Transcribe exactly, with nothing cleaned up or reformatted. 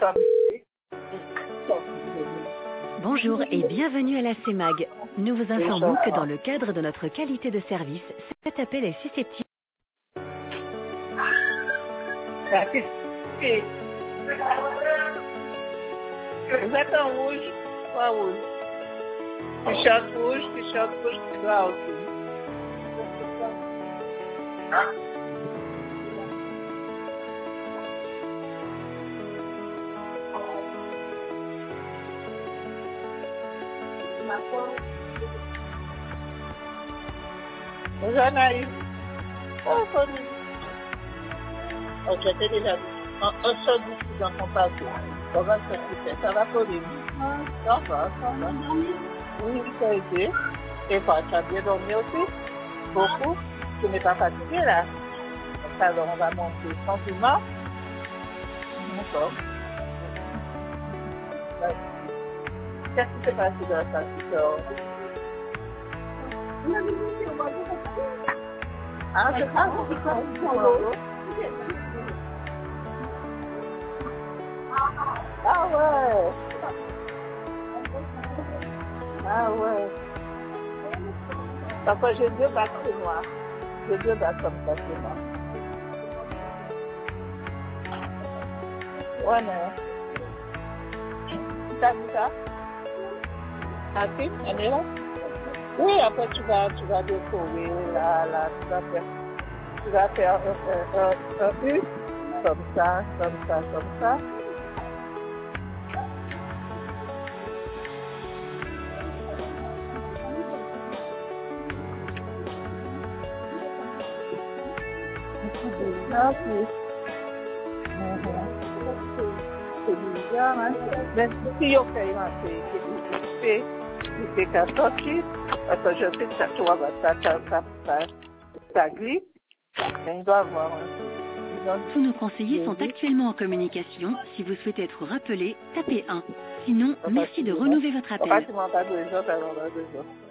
Bonjour et bienvenue à la CEMAG. Nous vous informons que dans le cadre de notre qualité de service, cet appel est susceptible. Vous êtes en rouge, pas rouge. T-shirt rouge, t-shirt rouge, tu dois aussi. Bonjour Anaïs. Oh, connu. Oh, je t'ai déjà dit. Un, un seul bouton dans ton papier. On va se quitter. Ça va, Pauline? Ça va, ça va. Oui, ça a été. Et toi, tu as bien dormi aussi? Beaucoup? Tu n'es pas fatigué là? Alors, on va monter tranquillement. D'accord. Qu'est-ce qui s'est passé dans ta petite. Ah, c'est ça, c'est ça. Ah ouais. Ah ouais. Parce que j'ai deux bacs chez moi. J'ai deux bacs comme ça chez moi. Ouais, mais. T'as vu ça? Ah si, elle est là? Oui, après tu vas, tu vas décorer, là, là, tu vas faire, tu vas faire un, un, un, un U, comme ça, comme ça, comme ça. Ah, oui. C'est bizarre, hein. Mais si on fait rentrer, c'est fait, c'est qu'à sortir, parce que je sais que ça, tu vois, ça, ça, ça, ça, ça glisse, mais il doit avoir un. Tous nos conseillers sont actuellement en communication. Si vous souhaitez être rappelé, tapez un. Sinon, merci de renouveler votre appel.